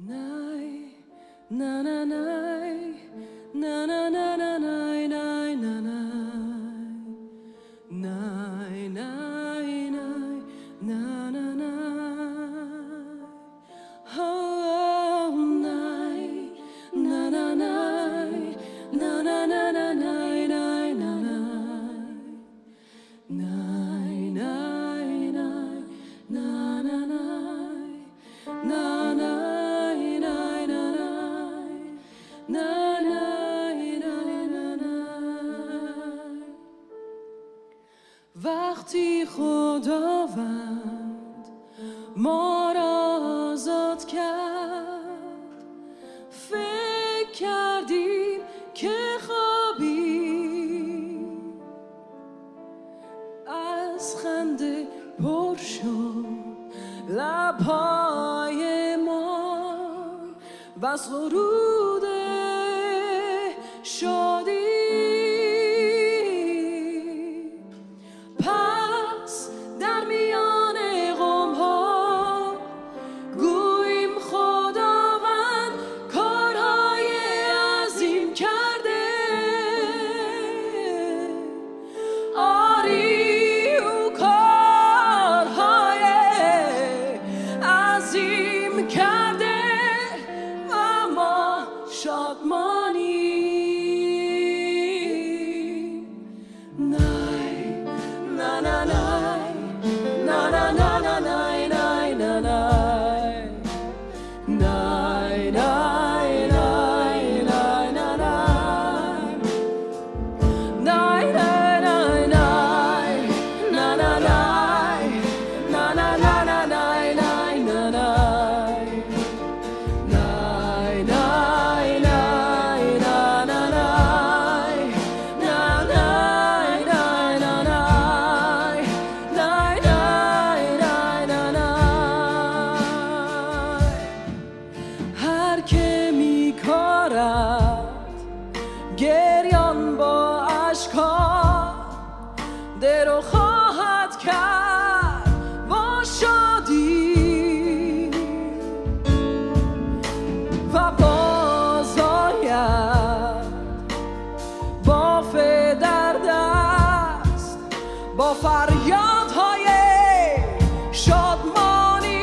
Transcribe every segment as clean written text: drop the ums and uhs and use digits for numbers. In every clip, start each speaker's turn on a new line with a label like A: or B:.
A: وقتی خداوند ما را آزاد کرد، فکر کردیم که خوابیم، از خنده پر شد لبهای ما و سرود شادی. گریان با اشک‌ها دل رو خواهد کرد با شادی و باز آید با در دست با فریادهای شادمانی.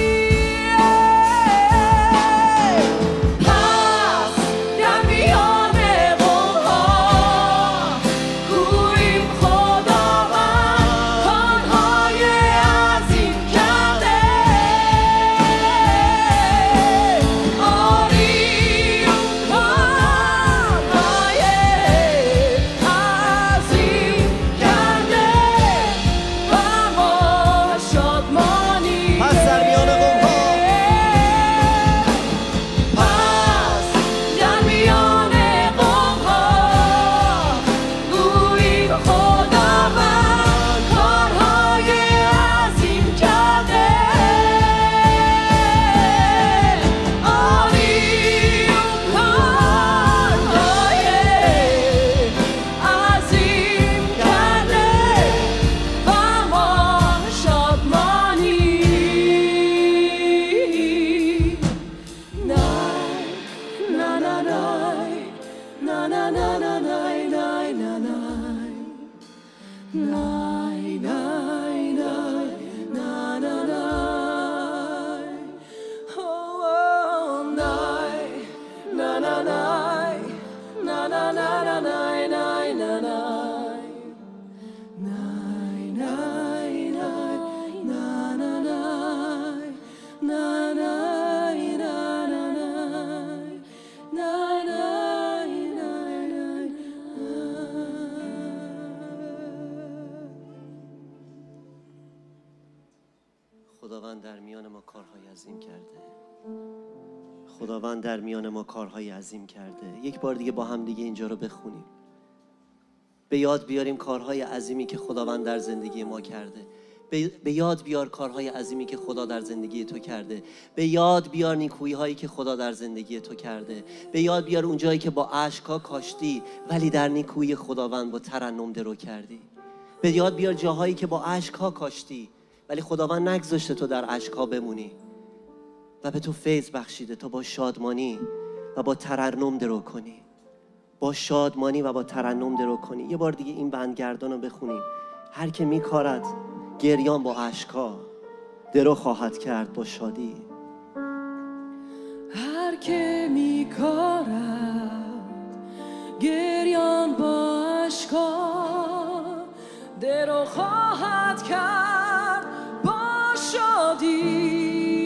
B: خداوند در میان ما کارهای عظیم کرده. خداوند در میان ما کارهای عظیم کرده. یک بار دیگه با هم دیگه اینجا رو بخونیم. به یاد بیاریم کارهای عظیمی که خداوند در زندگی ما کرده. به یاد بیار کارهای عظیمی که خدا در زندگی تو کرده. به یاد بیار نیکویی هایی که خدا در زندگی تو کرده. به یاد بیار اون جایی که با اشک‌ها کاشتی ولی در نیکویی خداوند با ترنم درو کردی. به یاد بیار جاهایی که با اشک‌ها کاشتی ولی خداوند نگذاشته تو در اشک‌ها بمونی. و به تو فیض بخشیده تا با شادمانی و با ترنم درو کنی. با شادمانی و با ترنم درو کنی. یه بار دیگه این بندگردان رو بخونیم. هر که میکارد گریان با اشکا، درو خواهد کرد با شادی.
A: هر که میکارد گریان با اشکا، درو خواهد کرد با شادی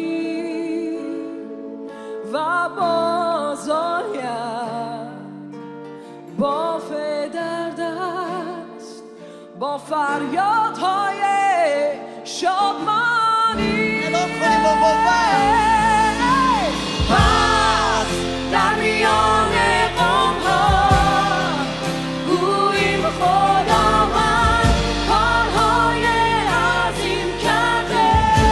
A: و بازآید با در دست، با فریادهای شادمانی. پس در میان قوم‌ها گوییم خداوند کارهای عظیم کرده.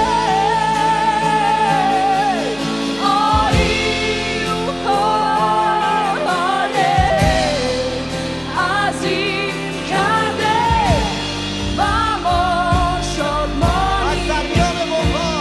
A: آری او کارهای عظیم کرده و ما شادمانی. پس در میان قوم‌ها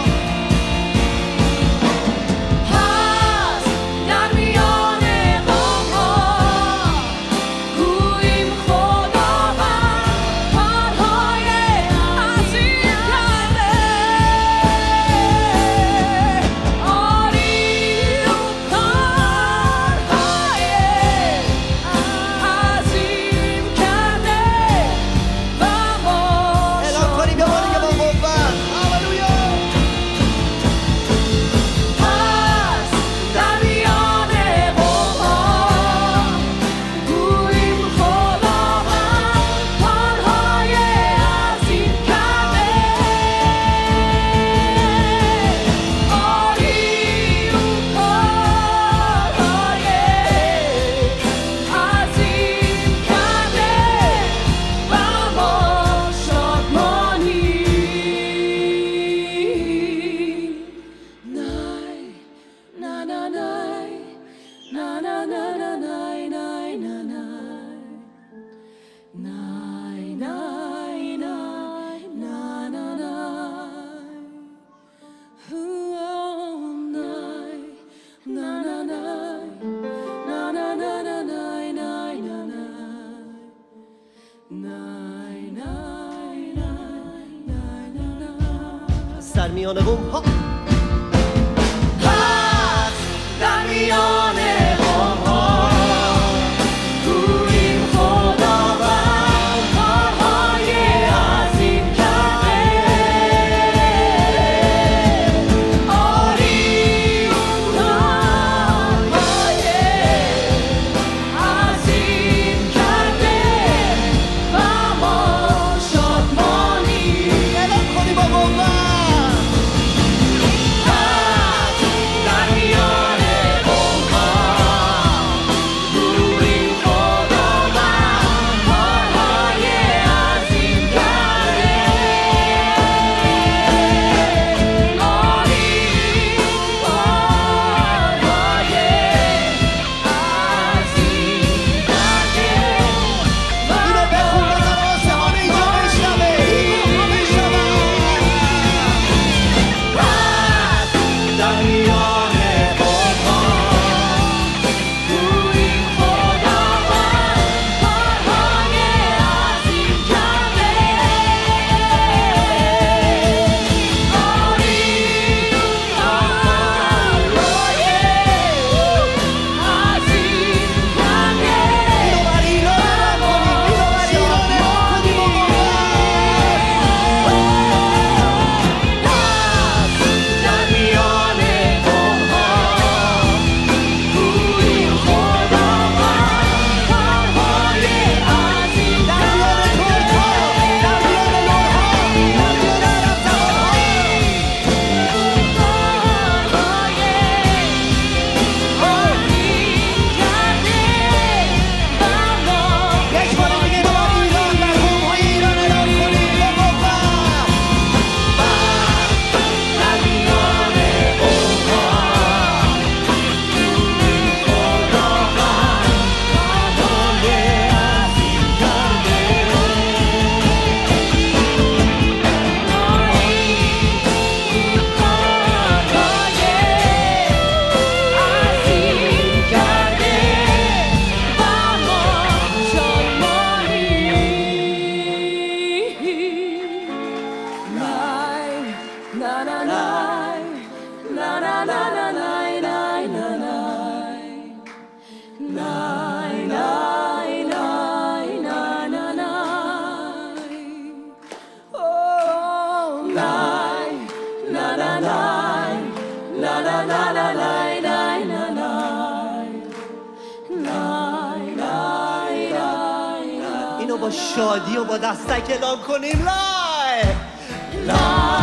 B: در میان قوم‌ها
A: در میان قوم‌ها گوییم خداوند کارهای عظیم کرده. آری او کارهای عظیم کرده و ما شادمانی.
B: اعلام کنی با قوت.
A: La la la la la la la la.
B: اینو با شادی و با دستک اعلام کنیم. لای
A: La